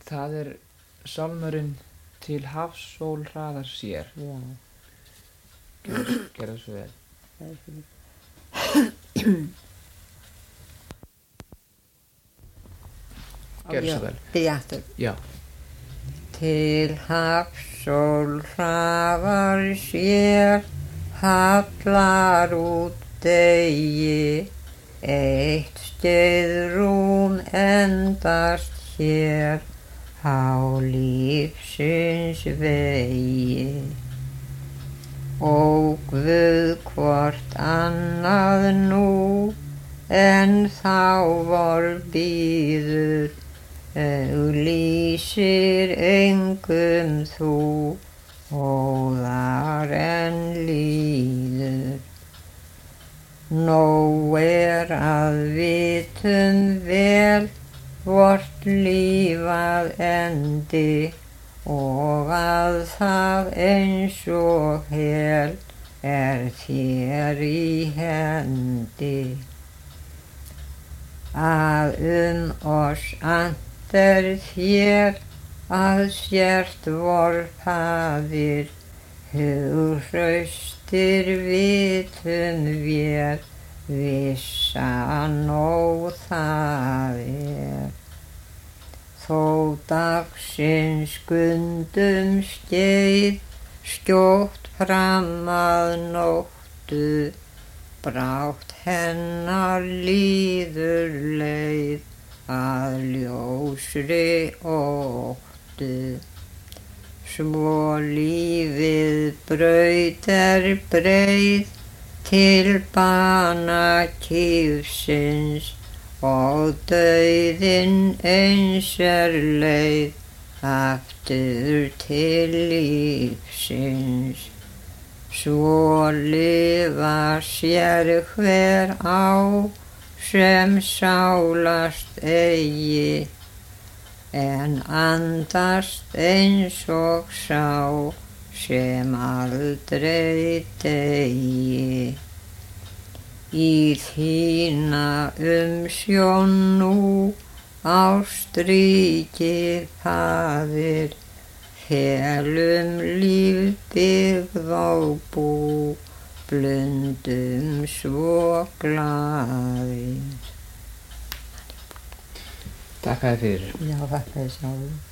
Það sálmurinn Til hafsól hraðar sér. Já. Gerðu svo vel. Það fyrir. Gerðu svo vel. Byrja aftur. Já. Til hafsól hraðar sér, hallar út degi, eitt skeiðrúm endast hér, á lífsins vegi. Ó Guð, hvort annað nú, en þá vor bíður, auglýsir engum þú, óðar en líður. Nóg að vitum vel, vort líf að endi, og að það eins og hel þér í hendi. Að oss ant þér, að sért vor faðir, hughröstir vitum vér, vissa nóg það Þó dagsins skundum skeið, skjótt fram að nóttu, brátt hennar líður leið, að ljósri óttu. Svo lífið braut breið, til bana kýfsins, og dauðinn eins leið, aftur til lífsins. Svo lifa sér hver á, sem sálast eigi, en andast eins og sá, sem aldrei degi. Í þína umsjón nú, ástríki faðir, felum líf byggð og bú, blundum svo glaðir. Takk fyrir. Já, þakka þér sjálfur.